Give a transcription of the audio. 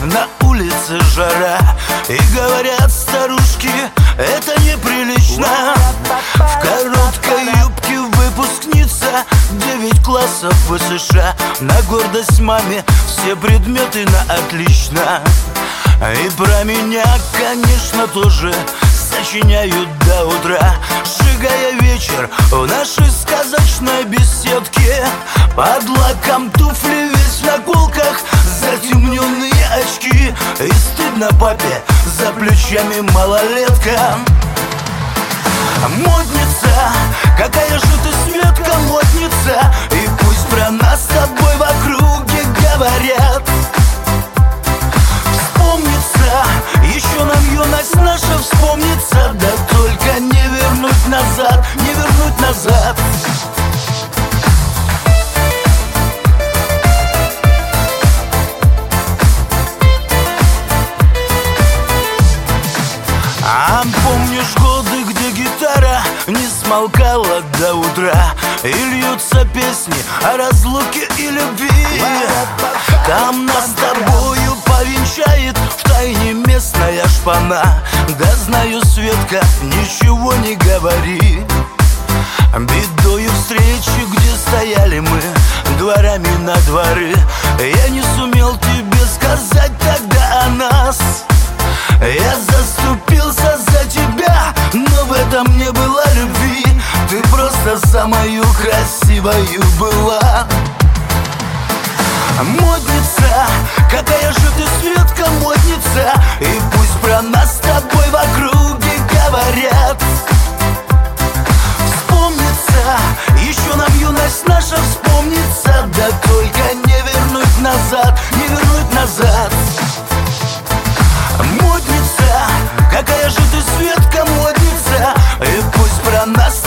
на улице жара. И говорят старушки, это неприлично. В короткой юбке выпускница 9 классов ВСШ. На гордость маме все предметы на отлично. И про меня, конечно, тоже сочиняют до утра, сжигая вечер в нашей сказочной беседке. Под лаком туфли, весь в наколках, затемненные очки. И стыдно папе, за плечами малолетка. Модница, какая же ты, Светка, модница. И пусть про нас с тобой в округе говорят. Вспомнится, еще нам юность наша вспомнится. Да только не вернуть назад, не вернуть назад. А помнишь годы, где гитара не смолкала до утра, и льются песни о разлуке и любви? Там нас с тобою повенчает втайне местная шпана. Да знаю, Светка, ничего не говори. Бедою встречи, где стояли мы дворами на дворы, я не сумел тебе сказать тогда о нас. Я заступился за тебя, но в этом не было любви. Ты просто самою красивою была. Модница, какая же ты, Светка, модница. И пусть про нас с тобой в округе говорят. Вспомнится, еще нам юность наша вспомнится. Да только не вернуть назад, не вернуть назад. Модница, какая же ты, Светка, модница. И пусть про нас